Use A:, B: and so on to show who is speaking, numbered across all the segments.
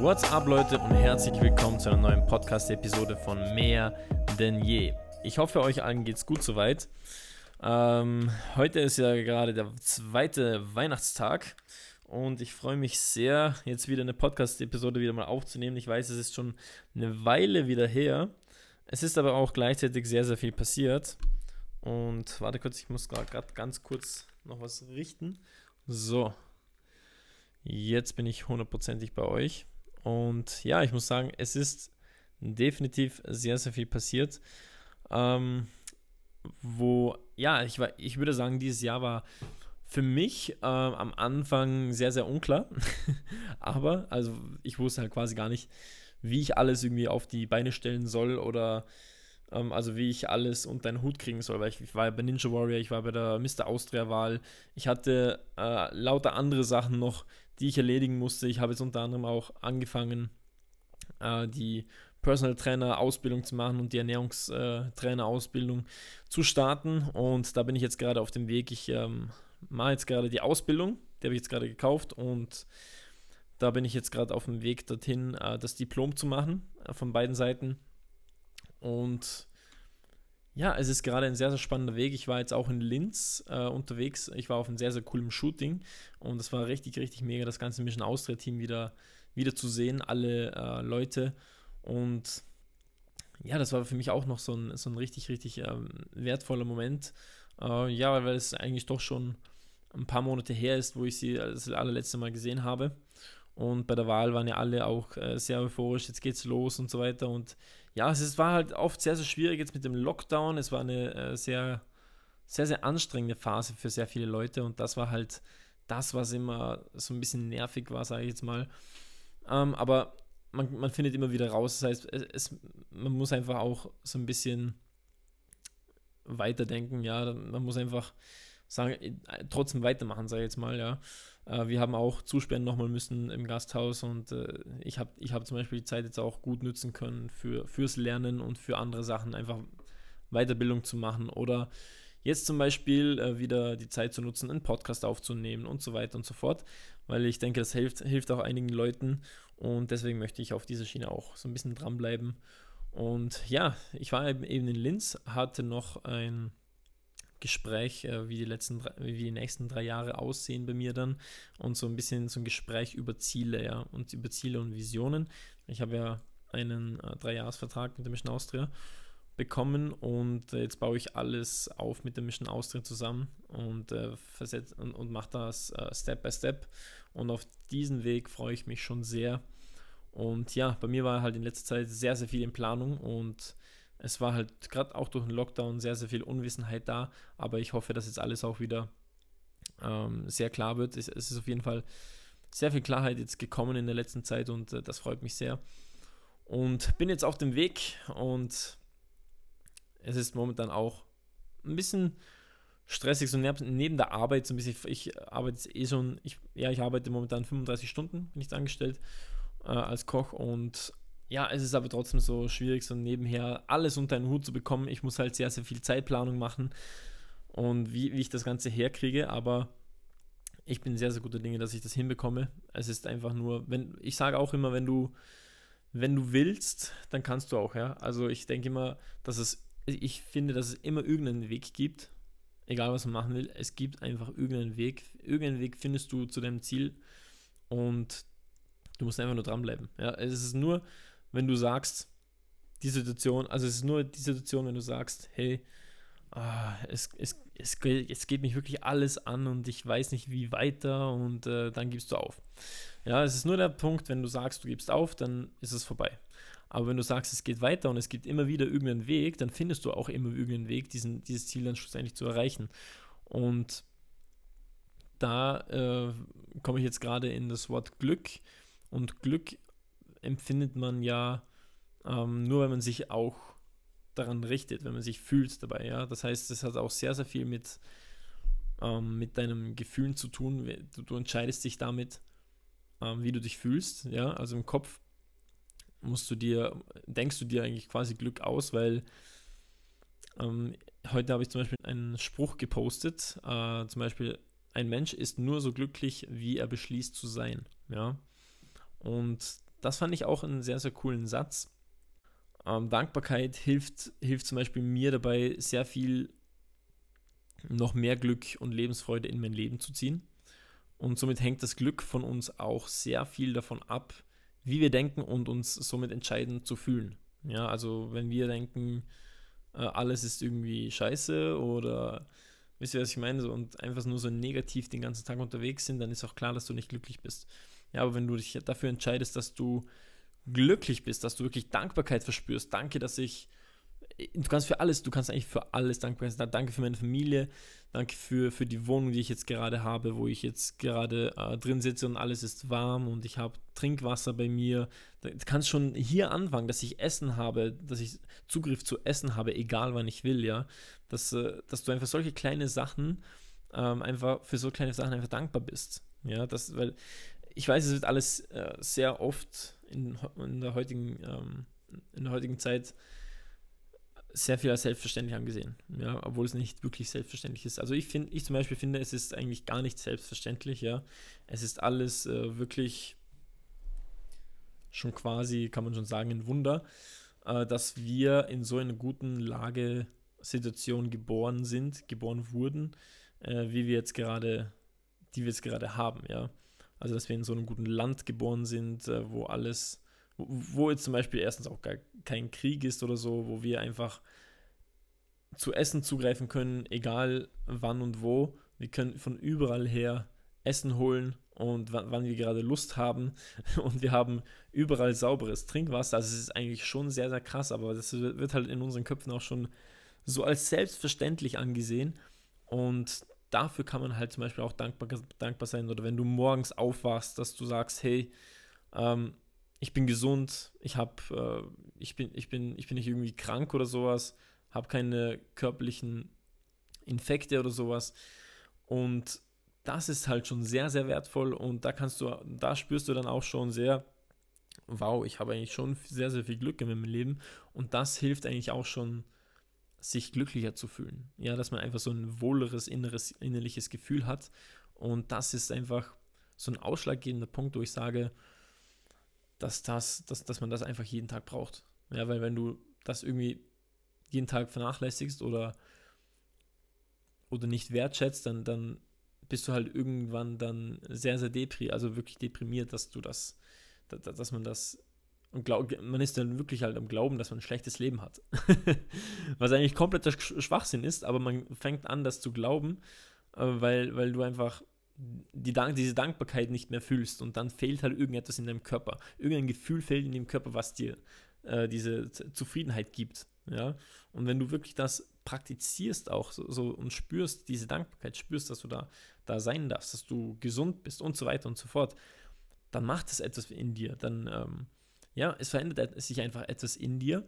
A: What's up, Leute, und herzlich willkommen zu einer neuen Podcast-Episode von Mehr denn je. Ich hoffe, euch allen geht's gut soweit. Heute ist ja gerade der zweite Weihnachtstag und ich freue mich sehr, jetzt wieder eine Podcast-Episode wieder mal aufzunehmen. Ich weiß, es ist schon eine Weile wieder her. Es ist aber auch gleichzeitig sehr, sehr viel passiert. Und warte kurz, ich muss gerade ganz kurz noch was richten. So, jetzt bin ich hundertprozentig bei euch. Und ja, ich muss sagen, es ist definitiv sehr, sehr viel passiert. Ich würde sagen, dieses Jahr war für mich am Anfang sehr, sehr unklar. Aber, also ich wusste halt quasi gar nicht, wie ich alles irgendwie auf die Beine stellen soll oder also wie ich alles unter einen Hut kriegen soll, weil ich war ja bei Ninja Warrior, ich war bei der Mr. Austria-Wahl, ich hatte lauter andere Sachen noch, die ich erledigen musste. Ich habe jetzt unter anderem auch angefangen, die Personal Trainer Ausbildung zu machen und die Ernährungstrainer Ausbildung zu starten, und da bin ich jetzt gerade auf dem Weg. Ich mache jetzt gerade die Ausbildung, die habe ich jetzt gerade gekauft, und da bin ich jetzt gerade auf dem Weg dorthin, das Diplom zu machen, von beiden Seiten. Und ja, es ist gerade ein sehr, sehr spannender Weg. Ich war jetzt auch in Linz unterwegs. Ich war auf einem sehr, sehr coolen Shooting und es war richtig, richtig mega, das ganze Mission Austria-Team wieder zu sehen, alle Leute. Und ja, das war für mich auch noch so ein richtig, richtig wertvoller Moment. Weil es eigentlich doch schon ein paar Monate her ist, wo ich sie das allerletzte Mal gesehen habe. Und bei der Wahl waren ja alle auch sehr euphorisch, jetzt geht's los und so weiter. Und ja, war halt oft sehr, sehr schwierig jetzt mit dem Lockdown. Es war eine sehr, sehr, sehr anstrengende Phase für sehr viele Leute. Und das war halt das, was immer so ein bisschen nervig war, sage ich jetzt mal. Aber man findet immer wieder raus. Das heißt, man muss einfach auch so ein bisschen weiterdenken. Ja, man muss einfach sagen, trotzdem weitermachen, sage ich jetzt mal, ja. Wir haben auch zusperren nochmal müssen im Gasthaus, und ich hab zum Beispiel die Zeit jetzt auch gut nutzen können fürs Lernen und für andere Sachen, einfach Weiterbildung zu machen oder jetzt zum Beispiel wieder die Zeit zu nutzen, einen Podcast aufzunehmen und so weiter und so fort, weil ich denke, das hilft auch einigen Leuten, und deswegen möchte ich auf dieser Schiene auch so ein bisschen dranbleiben. Und ja, ich war eben in Linz, hatte noch ein Gespräch, wie die nächsten 3 Jahre aussehen bei mir dann, und so ein bisschen so ein Gespräch über Ziele, ja, und über Ziele und Visionen. Ich habe ja einen 3-Jahres-Vertrag mit der Mission Austria bekommen, und jetzt baue ich alles auf mit der Mission Austria zusammen und mache das Step by Step, und auf diesen Weg freue ich mich schon sehr. Und ja, bei mir war halt in letzter Zeit sehr, sehr viel in Planung, und es war halt gerade auch durch den Lockdown sehr, sehr viel Unwissenheit da, aber ich hoffe, dass jetzt alles auch wieder sehr klar wird. Es ist auf jeden Fall sehr viel Klarheit jetzt gekommen in der letzten Zeit, und das freut mich sehr. Und bin jetzt auf dem Weg, und es ist momentan auch ein bisschen stressig, so neben der Arbeit so ein bisschen. Ich arbeite ich arbeite momentan 35 Stunden, bin ich angestellt als Koch, und ja, es ist aber trotzdem so schwierig, so nebenher alles unter einen Hut zu bekommen. Ich muss halt sehr, sehr viel Zeitplanung machen und wie ich das Ganze herkriege, aber ich bin sehr, sehr guter Dinge, dass ich das hinbekomme. Es ist einfach nur, ich sage auch immer, wenn du willst, dann kannst du auch, ja. Also ich denke immer, ich finde, dass es immer irgendeinen Weg gibt, egal was man machen will. Es gibt einfach irgendeinen Weg. Irgendeinen Weg findest du zu deinem Ziel, und du musst einfach nur dranbleiben. Ja, es ist nur, wenn du sagst, wenn du sagst, hey, es geht mich wirklich alles an und ich weiß nicht wie weiter, und dann gibst du auf. Ja, es ist nur der Punkt, wenn du sagst, du gibst auf, dann ist es vorbei. Aber wenn du sagst, es geht weiter und es gibt immer wieder irgendeinen Weg, dann findest du auch immer irgendeinen Weg, dieses Ziel dann schlussendlich zu erreichen. Und da komme ich jetzt gerade in das Wort Glück. Und Glück empfindet man ja nur, wenn man sich auch daran richtet, wenn man sich fühlt dabei. Ja? Das heißt, es hat auch sehr, sehr viel mit deinen Gefühlen zu tun. Du entscheidest dich damit, wie du dich fühlst. Ja? Also im Kopf denkst du dir eigentlich quasi Glück aus, weil heute habe ich zum Beispiel einen Spruch gepostet, zum Beispiel: Ein Mensch ist nur so glücklich, wie er beschließt zu sein. Ja? Und das fand ich auch einen sehr, sehr coolen Satz. Dankbarkeit hilft zum Beispiel mir dabei, sehr viel noch mehr Glück und Lebensfreude in mein Leben zu ziehen. Und somit hängt das Glück von uns auch sehr viel davon ab, wie wir denken und uns somit entscheiden zu fühlen. Ja, also wenn wir denken, alles ist irgendwie scheiße oder wisst ihr, was ich meine, so, und einfach nur so negativ den ganzen Tag unterwegs sind, dann ist auch klar, dass du nicht glücklich bist. Ja, aber wenn du dich dafür entscheidest, dass du glücklich bist, dass du wirklich Dankbarkeit verspürst, danke, dass ich du kannst für alles, du kannst eigentlich für alles dankbar sein. Danke für meine Familie, danke für die Wohnung, die ich jetzt gerade habe, wo ich jetzt gerade drin sitze und alles ist warm und ich habe Trinkwasser bei mir. Du kannst schon hier anfangen, dass ich Essen habe, dass ich Zugriff zu Essen habe, egal wann ich will, ja. Dass du einfach solche kleine Sachen, einfach für so kleine Sachen einfach dankbar bist. Ja, weil ich weiß, es wird alles sehr oft in der heutigen Zeit sehr viel als selbstverständlich angesehen, ja, obwohl es nicht wirklich selbstverständlich ist. Also ich zum Beispiel finde, es ist eigentlich gar nicht selbstverständlich, ja. Es ist alles wirklich schon quasi, kann man schon sagen, ein Wunder, dass wir in so einer guten Lagesituation geboren wurden, wie wir jetzt gerade, die wir jetzt gerade haben, ja. Also dass wir in so einem guten Land geboren sind, wo jetzt zum Beispiel erstens auch gar kein Krieg ist oder so, wo wir einfach zu Essen zugreifen können, egal wann und wo. Wir können von überall her Essen holen und wann wir gerade Lust haben. Und wir haben überall sauberes Trinkwasser. Also es ist eigentlich schon sehr, sehr krass, aber das wird halt in unseren Köpfen auch schon so als selbstverständlich angesehen. Und dafür kann man halt zum Beispiel auch dankbar sein. Oder wenn du morgens aufwachst, dass du sagst, hey, ich bin gesund, ich bin nicht irgendwie krank oder sowas, habe keine körperlichen Infekte oder sowas. Und das ist halt schon sehr, sehr wertvoll und da spürst du dann auch schon sehr, wow, ich habe eigentlich schon sehr, sehr viel Glück in meinem Leben und das hilft eigentlich auch schon, sich glücklicher zu fühlen. Ja, dass man einfach so ein wohleres innerliches Gefühl hat und das ist einfach so ein ausschlaggebender Punkt, wo ich sage, dass man das einfach jeden Tag braucht. Ja, weil wenn du das irgendwie jeden Tag vernachlässigst oder nicht wertschätzt, dann bist du halt irgendwann dann sehr, sehr wirklich deprimiert, dass man das und man ist dann wirklich halt am Glauben, dass man ein schlechtes Leben hat. Was eigentlich kompletter Schwachsinn ist, aber man fängt an, das zu glauben, weil du einfach diese Dankbarkeit nicht mehr fühlst und dann fehlt halt irgendetwas in deinem Körper. Irgendein Gefühl fehlt in dem Körper, was dir diese Zufriedenheit gibt. Ja? Und wenn du wirklich das praktizierst auch so und spürst diese Dankbarkeit, spürst, dass du da sein darfst, dass du gesund bist und so weiter und so fort, dann macht es etwas in dir. Dann, es verändert sich einfach etwas in dir,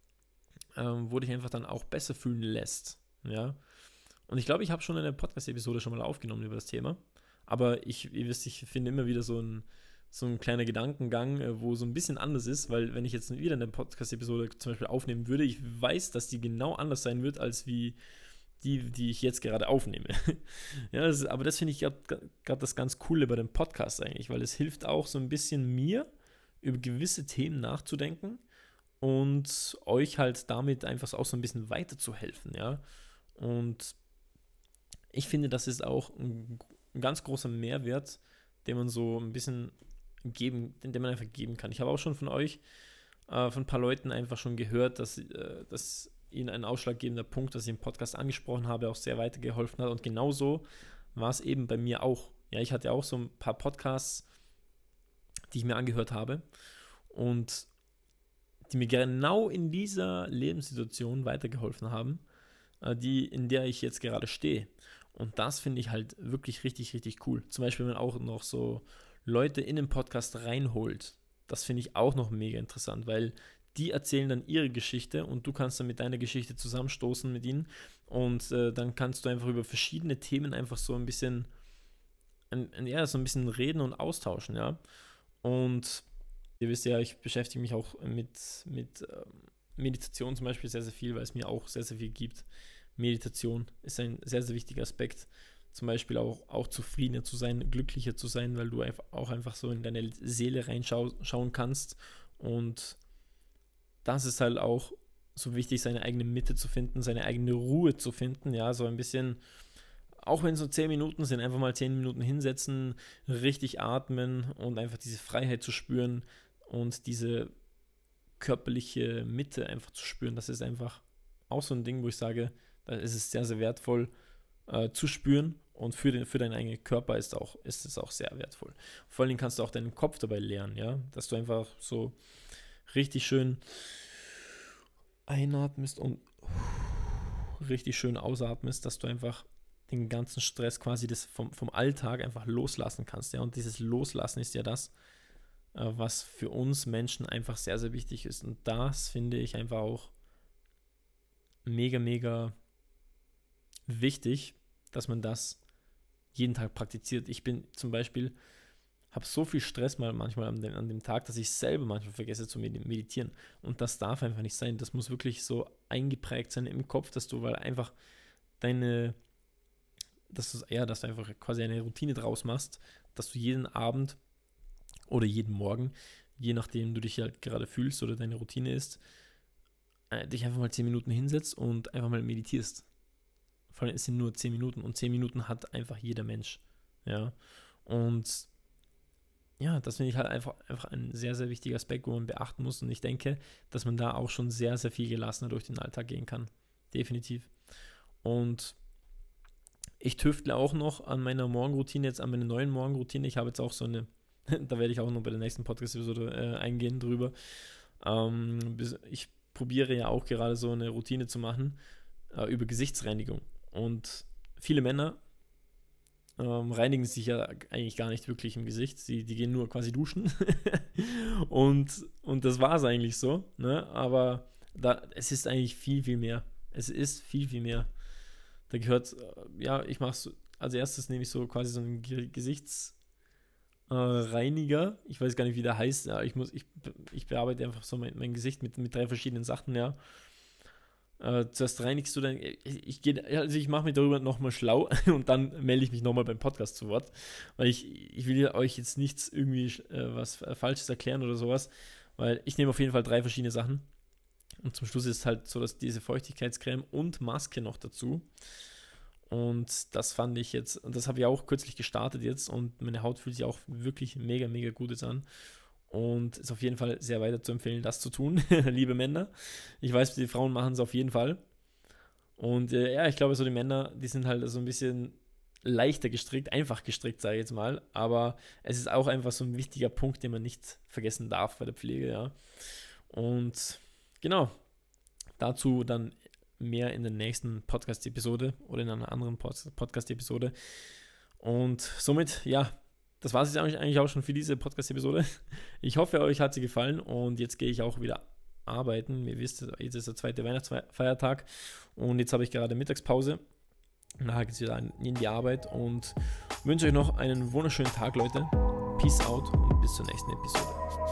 A: wo dich einfach dann auch besser fühlen lässt. Ja? Und ich glaube, ich habe schon eine Podcast-Episode schon mal aufgenommen über das Thema. Aber ihr wisst, ich finde immer wieder so ein kleiner Gedankengang, wo so ein bisschen anders ist, weil wenn ich jetzt wieder eine Podcast-Episode zum Beispiel aufnehmen würde, ich weiß, dass die genau anders sein wird, als wie die ich jetzt gerade aufnehme. Ja, aber das finde ich gerade das ganz Coole bei dem Podcast eigentlich, weil es hilft auch so ein bisschen mir, über gewisse Themen nachzudenken und euch halt damit einfach auch so ein bisschen weiterzuhelfen, ja. Und ich finde, das ist auch ein ganz großer Mehrwert, den man so ein bisschen den man einfach geben kann. Ich habe auch schon von euch, von ein paar Leuten einfach schon gehört, dass ihnen ein ausschlaggebender Punkt, das ich im Podcast angesprochen habe, auch sehr weitergeholfen hat. Und genauso war es eben bei mir auch. Ja, ich hatte auch so ein paar Podcasts, die ich mir angehört habe und die mir genau in dieser Lebenssituation weitergeholfen haben, in der ich jetzt gerade stehe. Und das finde ich halt wirklich richtig, richtig cool. Zum Beispiel, wenn man auch noch so Leute in den Podcast reinholt. Das finde ich auch noch mega interessant, weil die erzählen dann ihre Geschichte und du kannst dann mit deiner Geschichte zusammenstoßen mit ihnen und dann kannst du einfach über verschiedene Themen einfach so ein bisschen so ein bisschen reden und austauschen, ja. Und ihr wisst ja, ich beschäftige mich auch mit Meditation zum Beispiel sehr, sehr viel, weil es mir auch sehr, sehr viel gibt. Meditation ist ein sehr, sehr wichtiger Aspekt. zum Beispiel auch zufriedener zu sein, glücklicher zu sein, weil du einfach so in deine Seele reinschauen kannst. Und das ist halt auch so wichtig, seine eigene Mitte zu finden, seine eigene Ruhe zu finden, ja, so ein bisschen, auch wenn es so 10 Minuten sind, einfach mal 10 Minuten hinsetzen, richtig atmen und einfach diese Freiheit zu spüren und diese körperliche Mitte einfach zu spüren. Das ist einfach auch so ein Ding, wo ich sage, da ist es sehr, sehr wertvoll zu spüren, und für deinen eigenen Körper ist es auch sehr wertvoll. Vor allen Dingen kannst du auch deinen Kopf dabei lernen, ja, dass du einfach so richtig schön einatmest und richtig schön ausatmest, dass du einfach den ganzen Stress quasi vom Alltag einfach loslassen kannst, ja, und dieses Loslassen ist ja das, was für uns Menschen einfach sehr, sehr wichtig ist, und das finde ich einfach auch mega, mega wichtig, dass man das jeden Tag praktiziert. Ich bin zum Beispiel, habe so viel Stress manchmal an dem Tag, dass ich selber manchmal vergesse zu meditieren, und das darf einfach nicht sein. Das muss wirklich so eingeprägt sein im Kopf, dass du einfach dass du einfach quasi eine Routine draus machst, dass du jeden Abend oder jeden Morgen, je nachdem du dich halt gerade fühlst oder deine Routine ist, dich einfach mal 10 Minuten hinsetzt und einfach mal meditierst. Vor allem, es sind nur 10 Minuten, und 10 Minuten hat einfach jeder Mensch. Ja, und ja, das finde ich halt einfach ein sehr, sehr wichtiger Aspekt, wo man beachten muss, und ich denke, dass man da auch schon sehr, sehr viel gelassener durch den Alltag gehen kann. Definitiv. Und ich tüftle auch noch an meiner Morgenroutine, jetzt an meiner neuen Morgenroutine. Ich habe jetzt auch so eine, da werde ich auch noch bei der nächsten Podcast-Episode eingehen drüber. Ich probiere ja auch gerade so eine Routine zu machen über Gesichtsreinigung. Und viele Männer reinigen sich ja eigentlich gar nicht wirklich im Gesicht. Die gehen nur quasi duschen. und das war es eigentlich so. Ne? Aber es ist eigentlich viel, viel mehr. Es ist viel, viel mehr. Da gehört, ich mache so, als erstes nehme ich so quasi so einen Gesichtsreiniger. Ich weiß gar nicht, wie der heißt. Ja, ich bearbeite einfach so mein Gesicht mit 3 verschiedenen Sachen, ja. Zuerst reinigst du dann, ich mache mich darüber nochmal schlau und dann melde ich mich nochmal beim Podcast zu Wort, weil ich will euch jetzt nichts irgendwie was Falsches erklären oder sowas, weil ich nehme auf jeden Fall 3 verschiedene Sachen, und zum Schluss ist es halt so, dass diese Feuchtigkeitscreme und Maske noch dazu, und das fand ich jetzt, und das habe ich auch kürzlich gestartet jetzt, und meine Haut fühlt sich auch wirklich mega, mega gut jetzt an. Und ist auf jeden Fall sehr weiter zu empfehlen, das zu tun, liebe Männer. Ich weiß, die Frauen machen es auf jeden Fall. Und ich glaube, so die Männer, die sind halt so ein bisschen leichter gestrickt, einfach gestrickt, sage ich jetzt mal. Aber es ist auch einfach so ein wichtiger Punkt, den man nicht vergessen darf bei der Pflege, ja. Und genau, dazu dann mehr in der nächsten Podcast-Episode oder in einer anderen Podcast-Episode. Und somit, das war es jetzt eigentlich auch schon für diese Podcast-Episode. Ich hoffe, euch hat sie gefallen, und jetzt gehe ich auch wieder arbeiten. Ihr wisst, jetzt ist der 2. Weihnachtsfeiertag, und jetzt habe ich gerade Mittagspause. Nachher geht es wieder in die Arbeit, und wünsche euch noch einen wunderschönen Tag, Leute. Peace out und bis zur nächsten Episode.